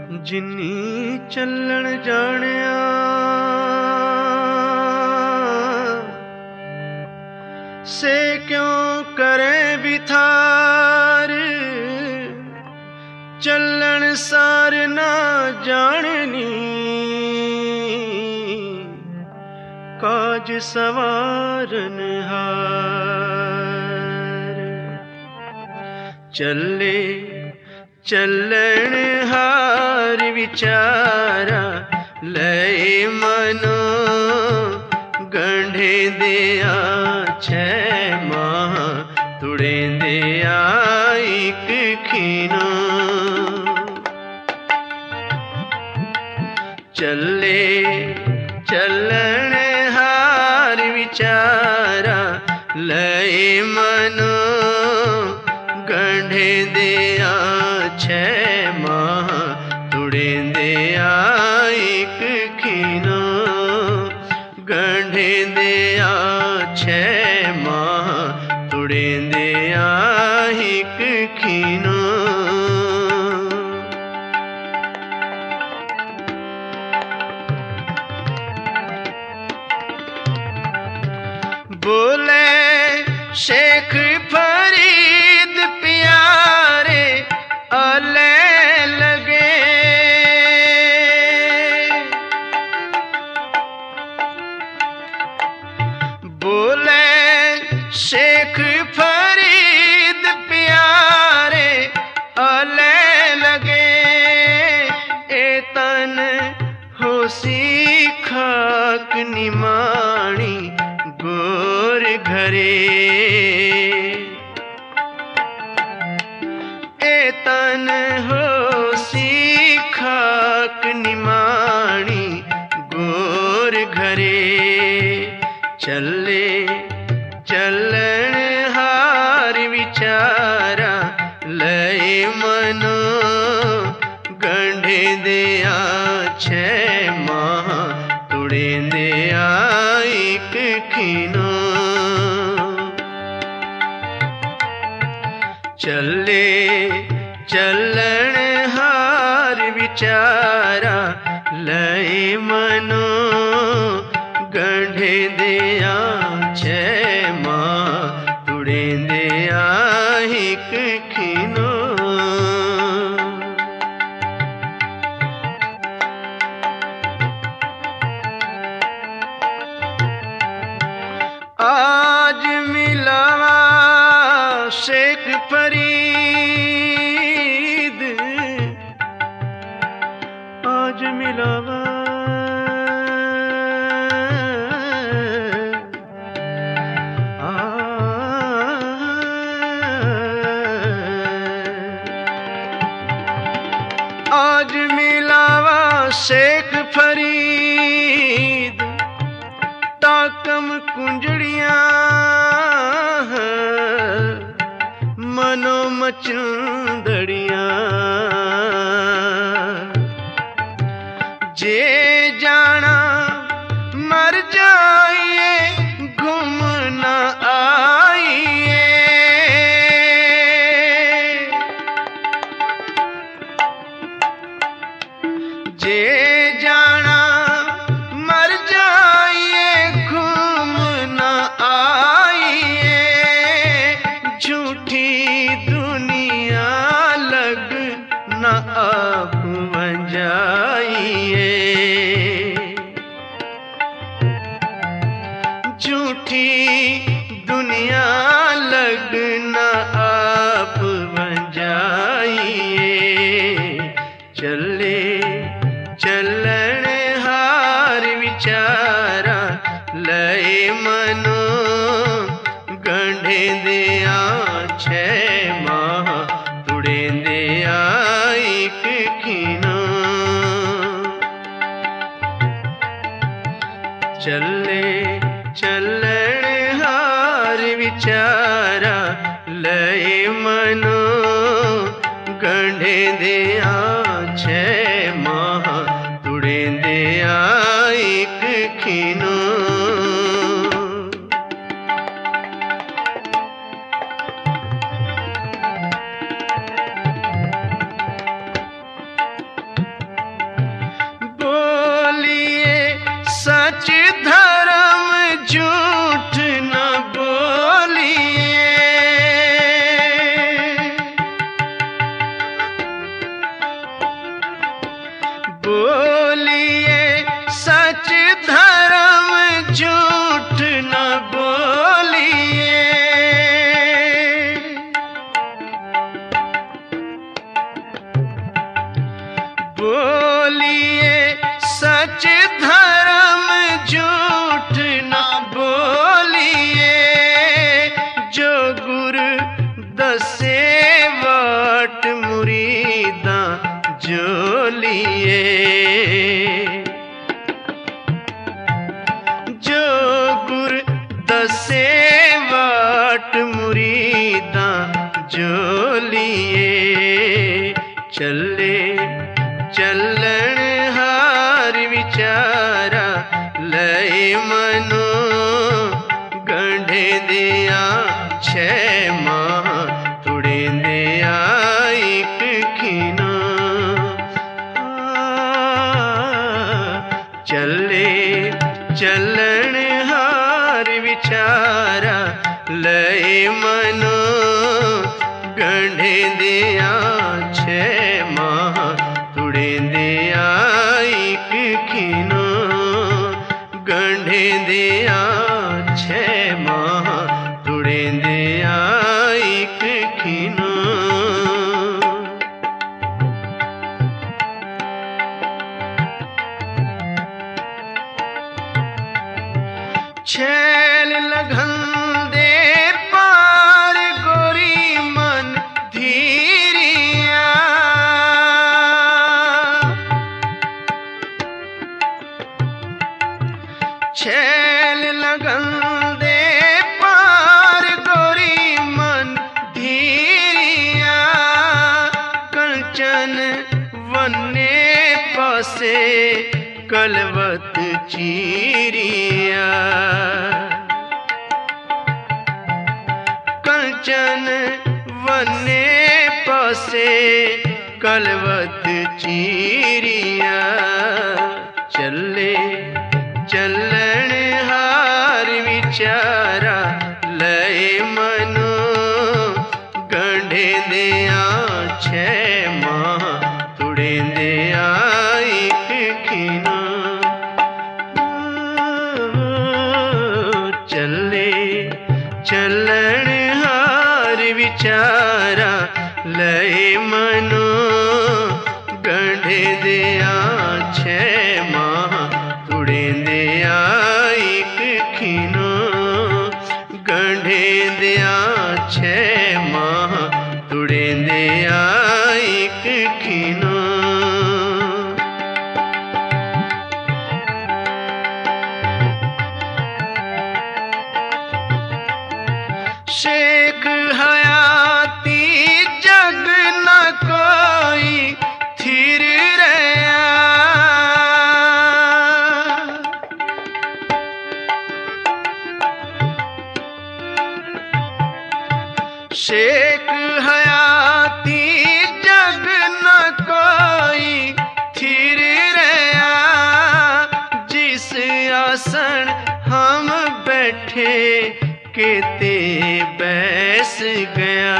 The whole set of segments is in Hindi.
जिन्नी चलण जानिया से क्यों करे बिथार, चलण सार ना जाननी काज सवारन हार। चले चलण हार विचारा लय मनो गंढे दिया छह माह तुड़े दिया एक खीनो। चले चलण हार विचारा लय मनो गंढे दिया छह माह तुड़े दिया एक खीनो। गंढे दिया छह माह तुड़े दिया एक खीनो। बोले शेख फरीद प्यारे आले लगे, बोले शेख फरीद प्यारे आले लगे। ए तन होसी खाक निमाणी गोर घरे, ए तन होसी खाक निमाणी गोर घरे। चले चलण हार विचारा लय मनो गंढे दिया छह माह तुड़े दिया एक खीनो। चले चलण हार विचारा लय मनो गंढे दिया छह माह तुड़े दिया एक खीनो। आज मिलावा शेख फरीद, आज मिलावा आज मिलावा शेख फरीद ताकम कुंजड़िया मनो मचंदड़िया। जे जाना मर जाइए घूम न आइए, जे जाना मर जाइए घूम न आइए। झूठी दुनिया लग न आप वंजाइए, झूठी दुनिया लग न आप वंजाइए। चले चलण हार विचारा लय मनो गंढे दिया छह माह तुड़े दिया एक खीनो। चले चलण हार विचारा लय मनो गंढे दिया छह माह तुड़े दिया एक खीनो। बोलिए सच धर्म झूठ न बोलिए, जो गुरु दसे वाट मुरीदा जो लिए। जो गुरु दसे वाट मुरीदा जो लिए, चले चलन हार विचारा लय मनो, गंढे दिया छह माह तुड़े दिया एक खीना। चले चलन हार विचारा लय मनो, गंढे दिया छह माह तुड़े दिया एक खीनो। गंढे दिया छह माह तुड़े दिया एक खीनो। छैल लगन दे पार गोरी मन धीरिया। छैल लगन दे पार गोरी मन धीरिया, कंचन वन्ने पासे कलवत चीरिया। कंचन वन्ने पासे कलवत चीरिया, चले चलन हार विचारा लय मनो, गंढे दिया छह माह तुड़े दिया एक खीना। चले चलन हार विचारा लय मनो, गंढे दिया छह माह तुड़े दिया एक खीनो। गंढे दिया छह माह तुड़े दिया एक खीनो। शेख हयाती जग न कोई थिर रहा। शेख हयाती जग न कोई थिर रहा, जिस आसन हम बैठे केते बैस गया।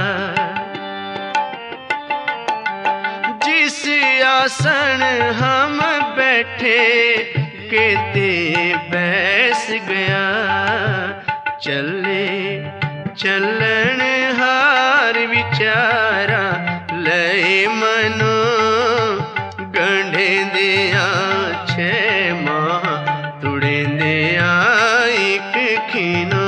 जिस आसन हम बैठे केते बैस गया, चले चलन हार विचारा लय मनो, गंढे दिया छह माह तुड़े दिया एक खीनो।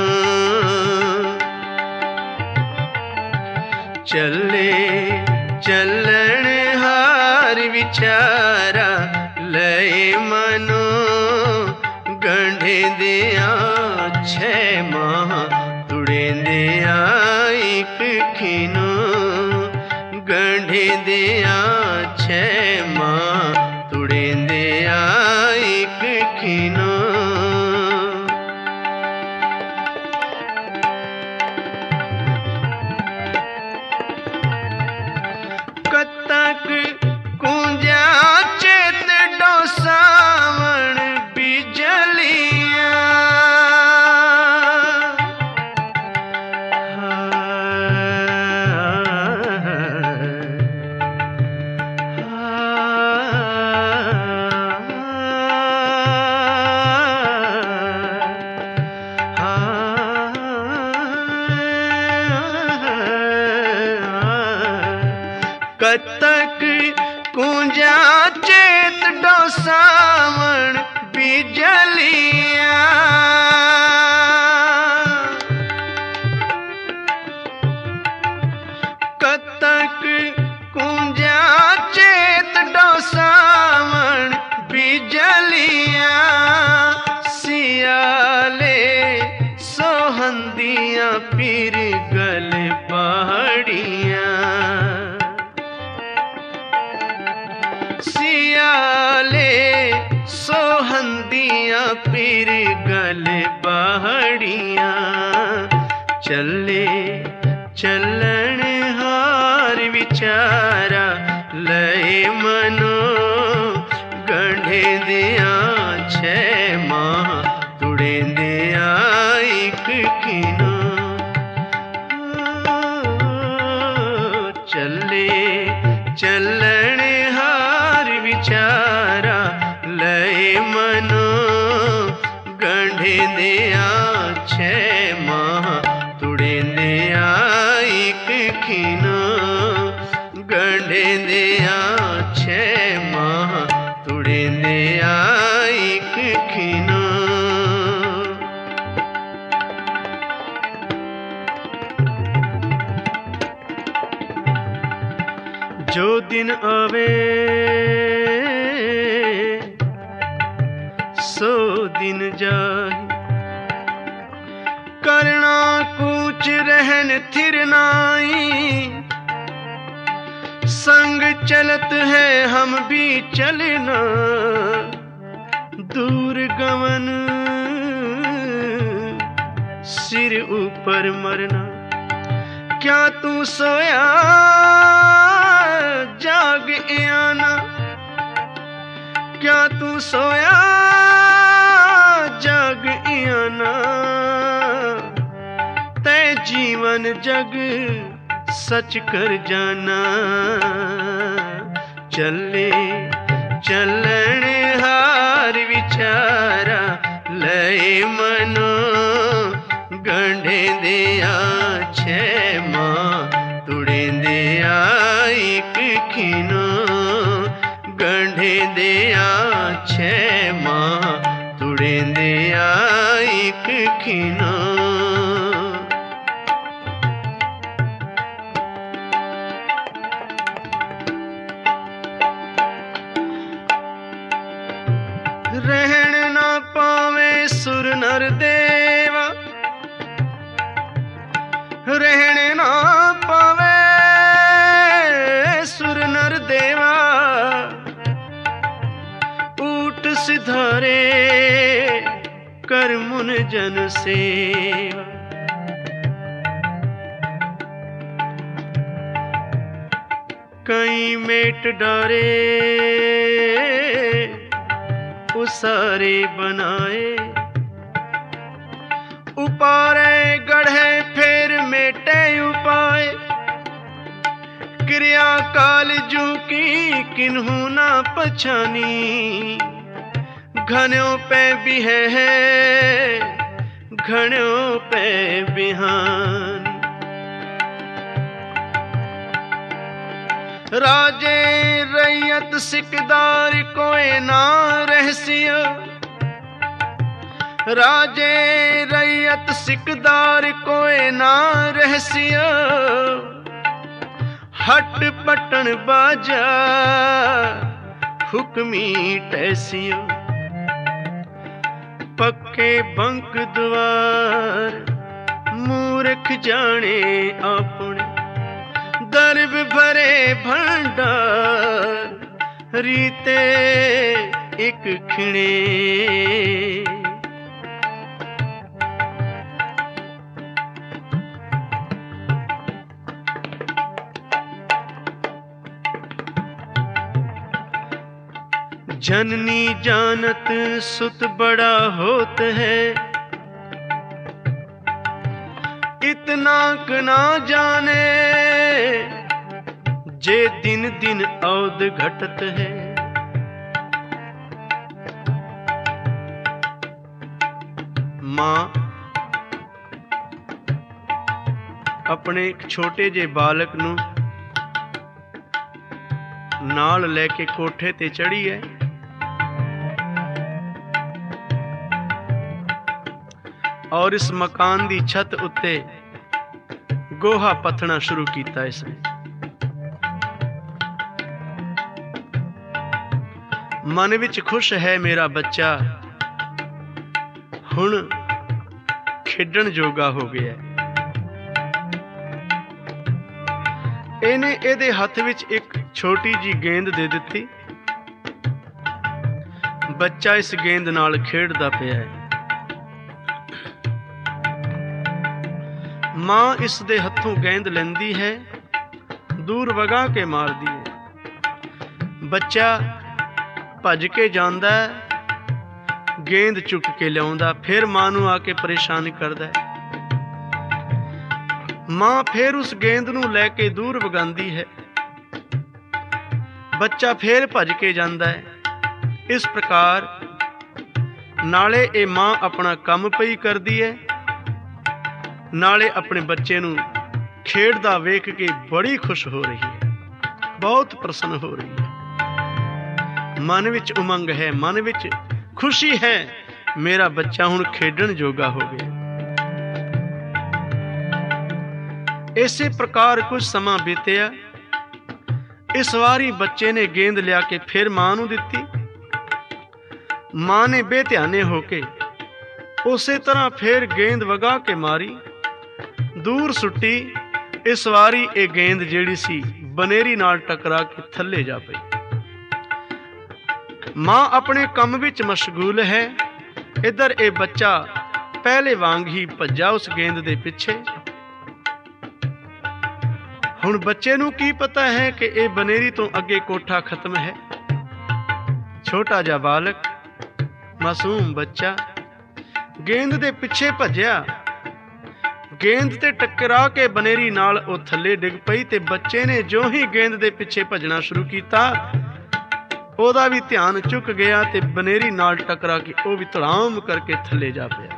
चले चलन हार विचारा लय मनो, गंढे दिया छह माह तुड़े दिया एक खीनो। गंढे दिया छह माह तुड़े दिया एक खीनो। कतक कुंजा चेत डोसावण बिजलिया। कतक कूंजा चेत डोसावण बिजलियां कतक कूंजा चेत डोसावण बिजलियां सियाले सोहंदियां पीर गल पहाड़ियां सियाले सोहंदियां पीर गल पहाड़ियां चले चलन हार विचारा लय मनो गंढे दिया छह माह तुड़े दिया एक किनो चले चलन हार विचारा लय मनो गंढे दिया छह माह तुड़े दिया एक खिनो गंढे दिया छह माह तुड़े दिया एक खिनो जो दिन आवे सो दिन जाए करना कूच रहन थिर नाई संग चलत है हम भी चलना दूर गमन सिर ऊपर मरना क्या तू सोया जाग आना क्या तू सोया जाग आना तय जीवन जग सच कर जाना चले चलन हार विचारा लय मनो गंढे दिया छह माह तुड़े दिया एक खिनो गंढे दिया छह माह तुड़े दिया एक खिनो रहन ना पावे सुर नर देवा रहन ना पावे सुर नर देवा ऊट सिधारे कर मुन जन सेवा कई मेट डारे उसारे बनाए उपारे गढ़े फेर मेटे उपाय क्रिया काल जू की किन्हू ना पछानी घनों पे भी है घनों पे बिहान राजे रैयत सिकदार कोई ना रहसिया राजे रैयत सिकदार कोई ना रहसिया हट पटन बाजा हुक्मी टैसिया पक्के बंक द्वार मूर्ख जाने अपने दरब भरे भंडार रीते एक खिणे जननी जानत सुत बड़ा होत है इतना क ना जाने जे दिन दिन औद घटत है मां अपने एक छोटे जे बालक नू नाल लेके कोठे ते चढ़ी है। और इस मकान दी छत उत्ते गोहा पथना शुरू कीता इसने। मन विच खुश है मेरा बच्चा, हुण खेडण जोगा हो गया। ਇਹਨੇ ਇਹਦੇ ਹੱਥ ਵਿੱਚ ਇੱਕ ਛੋਟੀ ਜੀ ਗੇਂਦ ਦੇ ਦਿੱਤੀ। ਬੱਚਾ ਇਸ ਗੇਂਦ ਨਾਲ ਖੇਡਦਾ ਪਿਆ ਹੈ। ਮਾਂ ਇਸ ਦੇ ਹੱਥੋਂ ਗੇਂਦ ਲੈਂਦੀ ਹੈ, ਦੂਰ ਵਗਾ ਕੇ ਮਾਰਦੀ ਹੈ। ਬੱਚਾ ਭੱਜ ਕੇ ਜਾਂਦਾ, ਗੇਂਦ ਚੁੱਕ ਕੇ ਲਿਆਉਂਦਾ, ਫਿਰ ਮਾਂ ਨੂੰ ਆ ਕੇ ਪਰੇਸ਼ਾਨ ਕਰਦਾ ਹੈ। ਮਾਂ फिर उस गेंद नूं लैके दूर वगांदी है। बच्चा फिर भज के जांदा है। इस प्रकार नाले ये मां अपना काम पई करदी है, नाले अपने बच्चे नूं खेडदा वेख के बड़ी खुश हो रही है, बहुत प्रसन्न हो रही है। मन विच उमंग है, मन विच खुशी है, मेरा बच्चा हुण खेडण जोगा हो गया। इसे प्रकार कुछ समा बीतिया। इस वारी बच्चे ने गेंद लिया के फिर मां नूं दित्ती। मां ने बेध्याने होके उसे तरह फिर गेंद वगा के मारी, दूर सुट्टी। इस वारी ये गेंद जिहड़ी सी बनेरी नाल टकरा के थल्ले जा पई। मां अपने काम विच मशगूल है, इधर ये बच्चा पहले वांग ही भज्जा उस गेंद दे पिछे। हुण बच्चे नूं की पता है कि ये बनेरी तो अगे कोठा खत्म है। छोटा जा बालक, मासूम बच्चा गेंद दे पिछे भज्या, गेंद ते टकरा के बनेरी नाल ओ थल्ले डिग पई। ते बच्चे ने जो ही गेंद दे पिछे भजना शुरू कीता, ओदा भी ध्यान चुक गया ते बनेरी नाल टकरा के ओ भी धड़ाम करके थल्ले जा पिया।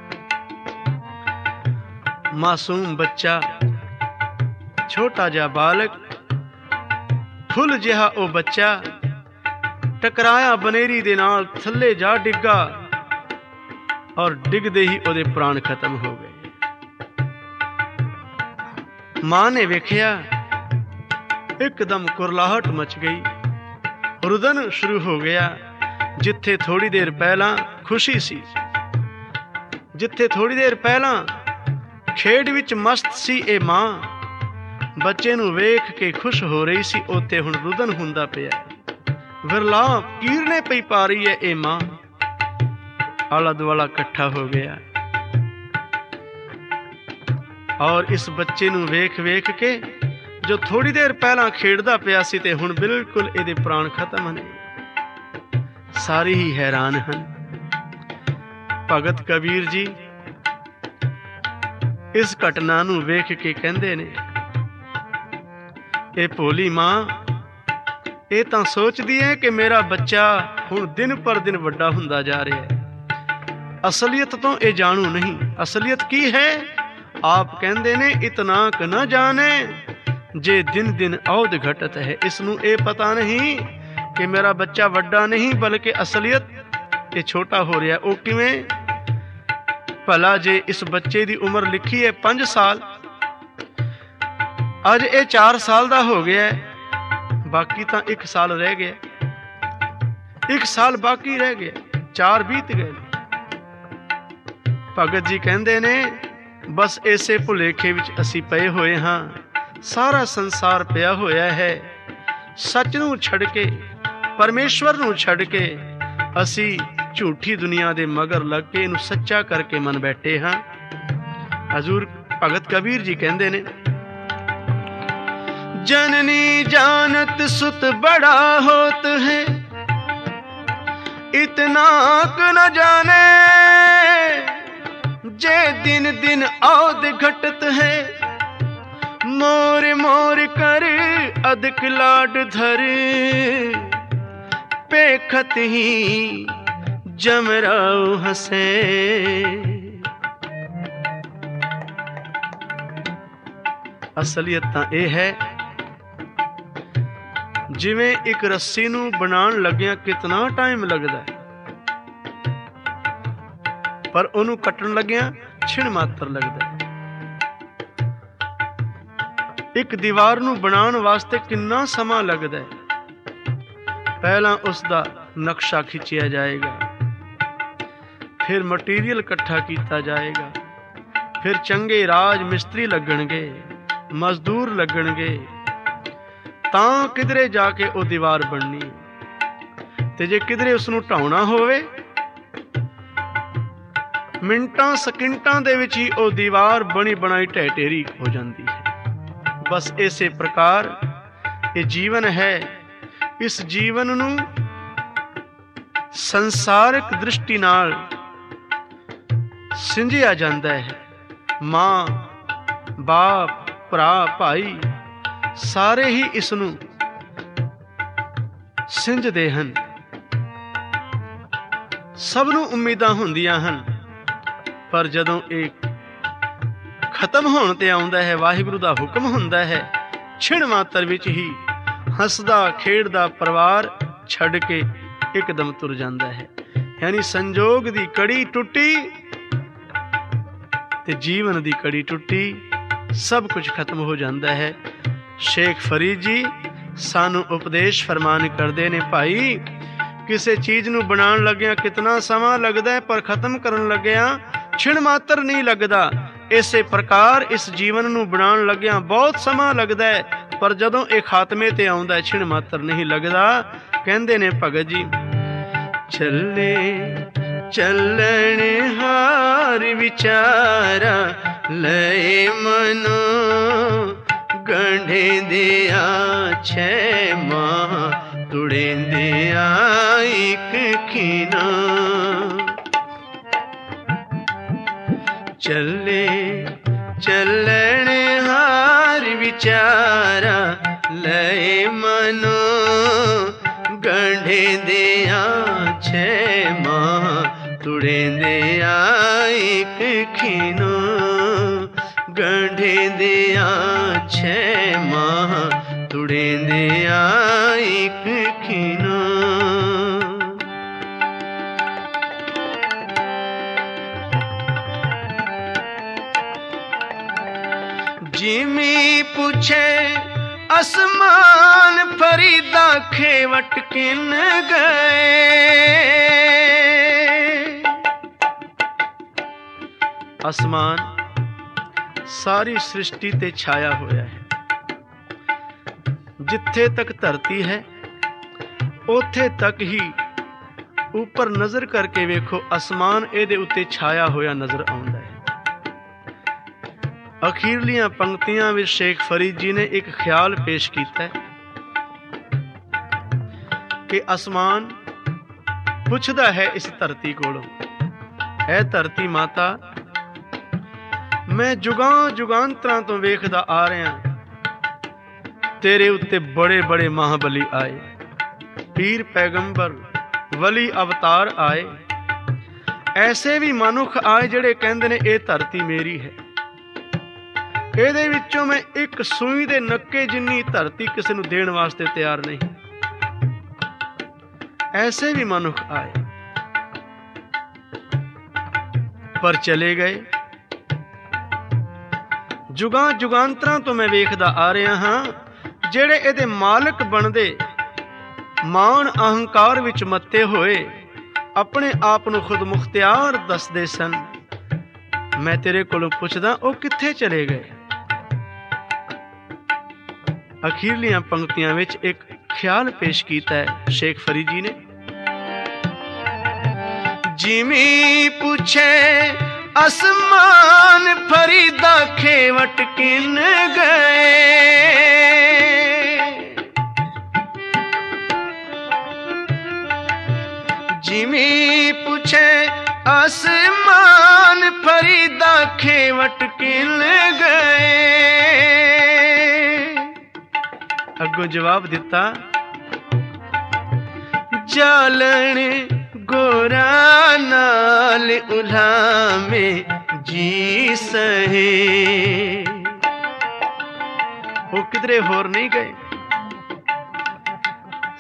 मासूम बच्चा, छोटा जा बालक, फुल जिहा ओ बच्चा टकराया बनेरी दे नाल थल्ले जा डिग्गा और डिगदे ही ओदे प्राण खत्म हो गए। मां ने वेखिया, एकदम कुरलाहट मच गई, रुदन शुरू हो गया। जिथे थोड़ी देर पहला खुशी सी, जिथे थोड़ी देर पहला खेड विच मस्त सी ए मां, बच्चे नूं वेख के खुश हो रही सी, उत्थे हुण रुदन हुंदा पिया। विरलाप कीरने पई पा रही है ए मां। आला दुआला इकट्ठा हो गया और इस बच्चे नूं वेख वेख के जो थोड़ी देर पहला खेडदा पिया सी ते हुण बिल्कुल इहदे प्राण खत्म ने। सारे ही हैरान हन। भगत कबीर जी इस घटना नूं वेख के कहंदे ने, ये भोली मां ये तां सोचदी है कि मेरा बच्चा हुण दिन पर दिन वड्डा हुंदा जा रहा है। असलियत तो ये जानू नहीं। असलियत की है? आप कहंदे ने, इतना क न जाने जे दिन दिन औध घटत है। इसनूं ये पता नहीं कि मेरा बच्चा वड्डा नहीं बल्कि असलियत ये छोटा हो रहा है। वो किवें? भला जे इस बच्चे की उम्र लिखी है 5 साल, अज ये 4 साल का हो गया है, बाकी तो 1 साल रह गया, 1 साल बाकी रह गया, 4 बीत गए। भगत जी कहते ने, बस इसे भुलेखे विच असी पए होए हाँ। सारा संसार पिया होया है, सच नूं छड़ के, परमेश्वर नूं छड़ के असी झूठी दुनिया दे मगर लग के इनू सच्चा करके मन बैठे हाँ। हजूर भगत कबीर जी कहते ने, जननी जानत सुत बड़ा होत है, इतना क न जाने जे दिन दिन औध घटत है। मोर मोर कर अधिक लाड धर, पेखत ही जमराओ हसे। असलियत तां यह है, ਜਿਵੇਂ ਇੱਕ ਰੱਸੀ ਨੂੰ ਬਣਾਉਣ ਲੱਗਿਆਂ ਕਿਤਨਾ ਟਾਈਮ ਲੱਗਦਾ ਹੈ, ਪਰ ਉਹਨੂੰ ਕੱਟਣ ਲੱਗਿਆਂ ਛਿਣ ਮਾਤਰ ਲੱਗਦਾ ਹੈ। ਇੱਕ ਦੀਵਾਰ ਨੂੰ ਬਣਾਉਣ ਵਾਸਤੇ ਕਿੰਨਾ ਸਮਾਂ ਲੱਗਦਾ ਹੈ। ਪਹਿਲਾਂ ਉਸ ਦਾ ਨਕਸ਼ਾ ਖਿੱਚਿਆ ਜਾਏਗਾ, ਫਿਰ ਮਟੀਰੀਅਲ ਇਕੱਠਾ ਕੀਤਾ ਜਾਏਗਾ, ਫਿਰ ਚੰਗੇ ਰਾਜ ਮਿਸਤਰੀ ਲੱਗਣਗੇ, ਮਜ਼ਦੂਰ ਲੱਗਣਗੇ, ਤਾਂ ਕਿਧਰੇ ਜਾ ਕੇ ਉਹ ਦੀਵਾਰ ਬਣਨੀ। ਤੇ ਜੇ ਕਿਧਰੇ ਉਸ ਨੂੰ ਢਾਉਣਾ ਹੋਵੇ, ਮਿੰਟਾਂ ਸਕਿੰਟਾਂ ਦੇ ਵਿੱਚ ਹੀ ਉਹ ਦੀਵਾਰ ਬਣੀ ਬਣਾਈ ਢਹਿ ਢੇਰੀ ਹੋ ਜਾਂਦੀ ਹੈ। ਬਸ ਇਸੇ ਪ੍ਰਕਾਰ ਇਹ ਜੀਵਨ ਹੈ। ਇਸ ਜੀਵਨ ਨੂੰ ਸੰਸਾਰਿਕ ਦ੍ਰਿਸ਼ਟੀ ਨਾਲ ਸਿੰਜਿਆ ਜਾਂਦਾ ਹੈ। ਮਾਂ, ਬਾਪ, ਭਰਾ, ਭਾਈ ਸਾਰੇ ਹੀ ਇਸ ਨੂੰ ਸਿੰਜਦੇ ਹਨ। ਸਭ ਨੂੰ ਉਮੀਦਾਂ ਹੁੰਦੀਆਂ ਹਨ, ਪਰ ਜਦੋਂ ਇਹ ਖਤਮ ਹੋਣ ਤੇ ਆਉਂਦਾ ਹੈ, ਵਾਹਿਗੁਰੂ ਦਾ ਹੁਕਮ ਹੁੰਦਾ ਹੈ, ਛਿਣ ਮਾਤਰ ਵਿੱਚ ਹੀ ਹੱਸਦਾ ਖੇਡਦਾ ਪਰਿਵਾਰ ਛੱਡ ਕੇ ਇੱਕਦਮ ਤੁਰ ਜਾਂਦਾ ਹੈ। ਯਾਨੀ ਸੰਜੋਗ ਦੀ ਕੜੀ ਟੁੱਟੀ ਤੇ ਜੀਵਨ ਦੀ ਕੜੀ ਟੁੱਟੀ, ਸਭ ਕੁਝ ਖਤਮ ਹੋ ਜਾਂਦਾ ਹੈ। ਸ਼ੇਖ ਫਰੀਦ ਜੀ ਸਾਨੂੰ ਉਪਦੇਸ਼ ਫਰਮਾਨ ਕਰਦੇ ਨੇ, ਭਾਈ ਕਿਸੇ ਚੀਜ਼ ਨੂੰ ਬਣਾਉਣ ਲੱਗਿਆਂ ਕਿਤਨਾ ਸਮਾਂ ਲੱਗਦਾ ਹੈ, ਪਰ ਖਤਮ ਕਰਨ ਲੱਗਿਆਂ ਛਿਣ ਮਾਤਰ ਨਹੀਂ ਲੱਗਦਾ। ਇਸੇ ਪ੍ਰਕਾਰ ਇਸ ਜੀਵਨ ਨੂੰ ਬਣਾਉਣ ਲੱਗਿਆਂ ਬਹੁਤ ਸਮਾਂ ਲੱਗਦਾ ਹੈ, ਪਰ ਜਦੋਂ ਇਹ ਖਾਤਮੇ ਤੇ ਆਉਂਦਾ ਛਿਣ ਮਾਤਰ ਨਹੀਂ ਲੱਗਦਾ। ਕਹਿੰਦੇ ਨੇ ਭਗਤ ਜੀ, ਚੱਲੇ ਚੱਲਣ ਹਾਰ ਵਿਚਾਰਾ ਲਏ ਮਨੋ, ਗੰਢੇਂਦਿਆ ਛੇ ਮਾਹ ਤੁੜੇਂਦਿਆ ਇੱਕ ਖੀਨਾ। ਚੱਲੇ ਚੱਲਣ ਹਾਰ ਵਿਚਾਰਾ ਲਏ ਮਨੋ, ਗੰਢੇਂਦਿਆ ਛੇ ਮਾਹ ਤੁੜੇਂਦਿਆ ਇੱਕ ਖੀਨੋ, ਗੰਢੇਂਦਿਆ ਛੇ ਮਾਹ ਤੁੜੇਂਦਿਆ ਇੱਕ ਖੀਨੋ। ਜਿਮੀ ਪੁੱਛੇ ਅਸਮਾਨ ਫਰੀਦਾ ਖੇਵਟ ਕਿਨ ਗਏ। ਅਸਮਾਨ ਸਾਰੀ ਸ੍ਰਿਸ਼ਟੀ ਤੇ ਛਾਇਆ ਹੋਇਆ ਹੈ। ਜਿੱਥੇ ਤੱਕ ਧਰਤੀ ਹੈ ਉੱਥੇ ਤੱਕ ਹੀ ਉੱਪਰ ਨਜ਼ਰ ਕਰਕੇ ਵੇਖੋ, ਅਸਮਾਨ ਇਹਦੇ ਉੱਤੇ ਛਾਇਆ ਹੋਇਆ ਨਜ਼ਰ ਆਉਂਦਾ ਹੈ। ਅਖੀਰਲੀਆਂ ਪੰਕਤੀਆਂ ਵਿੱਚ ਸ਼ੇਖ ਫਰੀਦ ਜੀ ਨੇ ਇੱਕ ਖਿਆਲ ਪੇਸ਼ ਕੀਤਾ ਕਿ ਅਸਮਾਨ ਪੁੱਛਦਾ ਹੈ ਇਸ ਧਰਤੀ ਕੋਲੋਂ, ਐ ਧਰਤੀ ਮਾਤਾ, ਮੈਂ ਜੁਗਾਂ ਜੁਗਾਂਤਰਾਂ ਤੋਂ ਵੇਖਦਾ ਆ ਰਿਹਾ, ਤੇਰੇ ਉੱਤੇ ਬੜੇ ਬੜੇ ਮਹਾਬਲੀ ਆਏ, ਪੀਰ ਪੈਗੰਬਰ ਵਲੀ ਅਵਤਾਰ ਆਏ, ਐਸੇ ਵੀ ਮਨੁੱਖ ਆਏ ਜਿਹੜੇ ਕਹਿੰਦੇ ਨੇ ਇਹ ਧਰਤੀ ਮੇਰੀ ਹੈ। ਇਹਦੇ ਵਿੱਚੋਂ ਮੈਂ ਇੱਕ ਸੂਈ ਦੇ ਨੱਕੇ ਜਿੰਨੀ ਧਰਤੀ ਕਿਸੇ ਨੂੰ ਦੇਣ ਵਾਸਤੇ ਤਿਆਰ ਨਹੀਂ। ਐਸੇ ਵੀ ਮਨੁੱਖ ਆਏ, ਪਰ ਚਲੇ ਗਏ। ਜੁਗਾਂ ਜੁਗਾਂਤਰਾਂ ਤੋਂ ਮੈਂ ਵੇਖਦਾ ਆ ਰਿਹਾ ਹਾਂ, ਜਿਹੜੇ ਇਹਦੇ ਮਾਲਕ ਬਣਦੇ ਮਾਣ ਅਹੰਕਾਰ ਵਿੱਚ ਮੱਤੇ ਹੋਏ ਆਪਣੇ ਆਪ ਨੂੰ ਖੁਦ ਮੁਖਤਿਆਰ ਦੱਸਦੇ ਸਨ। ਮੈਂ ਤੇਰੇ ਕੋਲੋਂ ਪੁੱਛਦਾ, ਉਹ ਕਿੱਥੇ ਚਲੇ ਗਏ? ਅਖੀਰਲੀਆਂ ਪੰਕਤੀਆਂ ਵਿੱਚ ਇੱਕ ਖਿਆਲ ਪੇਸ਼ ਕੀਤਾ ਹੈ ਸ਼ੇਖ ਫਰੀਦ ਜੀ ਨੇ, ਜਿਮੀ ਪੁੱਛੇ ਅਸਮਾਨ ਫਰੀਦਾ ਖੇਵਟ ਕਿਨ ਗਏ। ਜਿਮੀ ਪੁੱਛੇ ਅਸਮਾਨ ਫਰੀਦਾ ਖੇਵਟ ਕਿਨ ਗਏ। ਅੱਗੋਂ ਜਵਾਬ ਦਿੱਤਾ, ਜਾਲਣ ਗੋਰਾ ਨਾਲ ਉਲਾਮੇ ਜੀ ਸਹੇ। ਉਹ ਕਿਧਰੇ ਹੋਰ ਨਹੀਂ ਗਏ,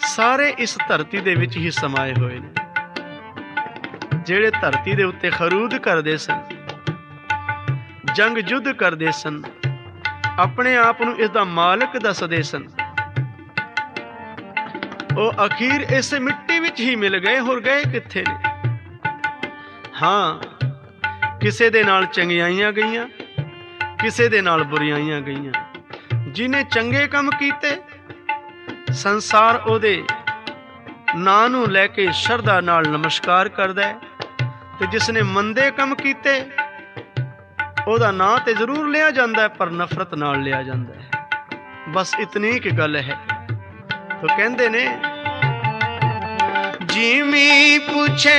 सारे इस धरती दे विच ही समाए होए ने। ਜਿਹੜੇ ਧਰਤੀ ਦੇ ਉੱਤੇ ਖਰੂਦ ਕਰਦੇ ਸਨ, ਜੰਗ ਜੁੱਧ ਕਰਦੇ ਸਨ, ਆਪਣੇ ਆਪ ਨੂੰ ਇਸ ਦਾ ਮਾਲਕ ਦੱਸਦੇ ਸਨ, ਉਹ ਅਖੀਰ ਇਸੇ ਮਿੱਟੀ ਵਿੱਚ ਹੀ ਮਿਲ ਗਏ। ਹੋਰ ਗਏ ਕਿੱਥੇ ਨੇ? ਹਾਂ, ਕਿਸੇ ਦੇ ਨਾਲ ਚੰਗਿਆਈਆਂ ਗਈਆਂ, ਕਿਸੇ ਦੇ ਨਾਲ ਬੁਰਾਈਆਂ ਗਈਆਂ। ਜਿਹਨੇ ਚੰਗੇ ਕੰਮ ਕੀਤੇ, ਸੰਸਾਰ ਉਹਦੇ ਨਾਂ ਨੂੰ ਲੈ ਕੇ ਸ਼ਰਧਾ ਨਾਲ ਨਮਸਕਾਰ ਕਰਦਾ ਹੈ, ਤੇ ਜਿਸਨੇ ਮੰਦੇ ਕੰਮ ਕੀਤੇ ਉਹਦਾ ਨਾਂ ਤੇ ਜ਼ਰੂਰ ਲਿਆ ਜਾਂਦਾ ਹੈ, ਪਰ ਨਫ਼ਰਤ ਨਾਲ ਲਿਆ ਜਾਂਦਾ ਹੈ। ਬਸ ਇਤਨੀ ਕਿ ਗੱਲ ਹੈ। तो कहते ने जिमी पूछे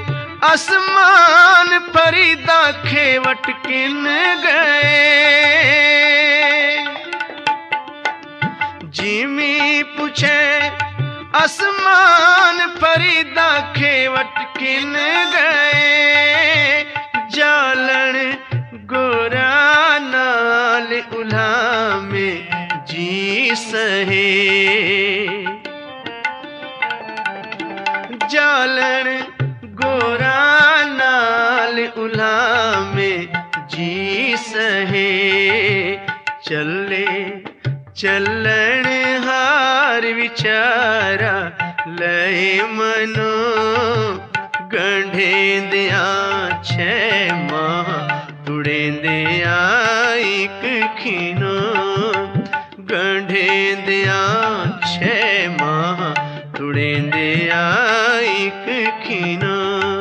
आसमान फरीदा खेवट किन गए, जिमी पूछे आसमान फरीदा खेवट किन गए, जालन गोरा नाल उलामे जी सहे, जालन गोरा नाल उलामे जी सहे, चले चलन हार विचारा लय मनो, गंढेंदिया छे माह तुड़ेंदिया एक खीनो, गंढेंदिया छे माह तुड़ेंदिया एक खीनो,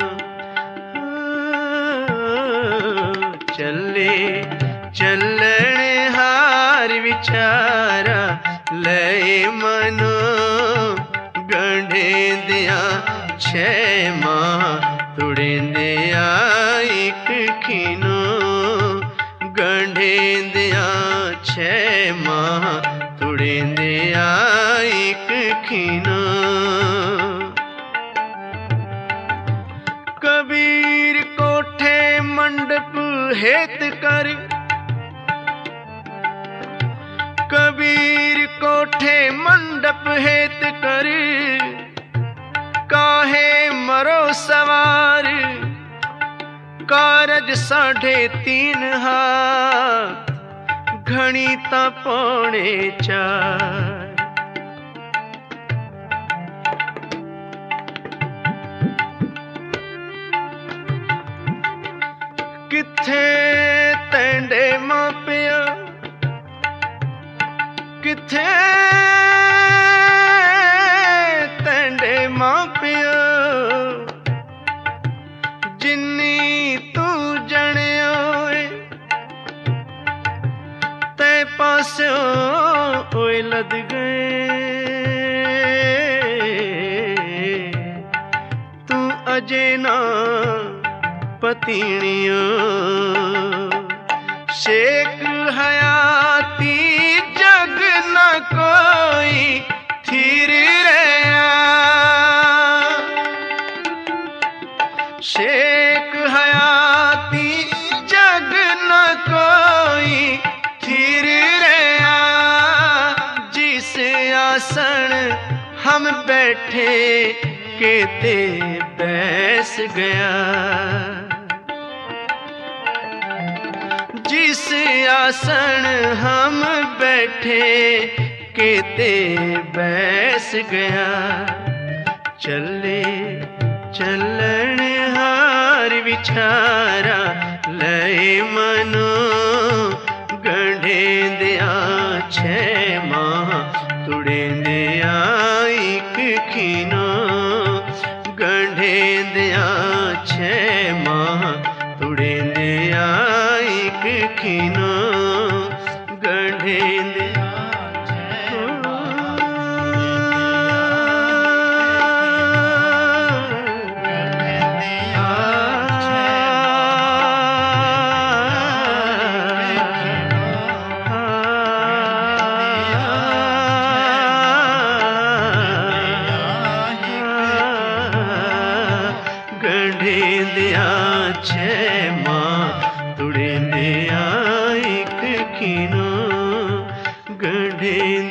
चले चलन हार विचारा लय मनो, गंढेंदिया छे माह तुड़ेंदिया एक खीनो, गंढेंदिया छे माह तुड़ेंदिया एक खीनो। कबीर कोठे मंडप हेत कर, कबीर कोठे मंडप हेत कर, काहे मरो सवार, कारज 3.5 हाथ, घणी ता 4.25। किथे तेंडे मापिया, किथे तेंडे मापिया, जिन्नी तू जणियो ते पास्यों ओए लद गए, तू अजे ना पतीणियो, शेख हयाती जग न कोई थीर रहा, शेख हयाती जग न कोई थीर रहा, जिस आसन हम बैठे केते बैस गया, जिस आसन हम बैठे केते बैस गया, चले चलन हार विचारा लय मनो, गंढेंदिया छे माह तुड़ेंदिया एक खीनो, गंढेंदिया छे माह तुड़ेंदिया एक खीनो, गंढेंदिया गंढेंदिया छे माह तुड़ेंदिया एक खीनो, गंढेंदिया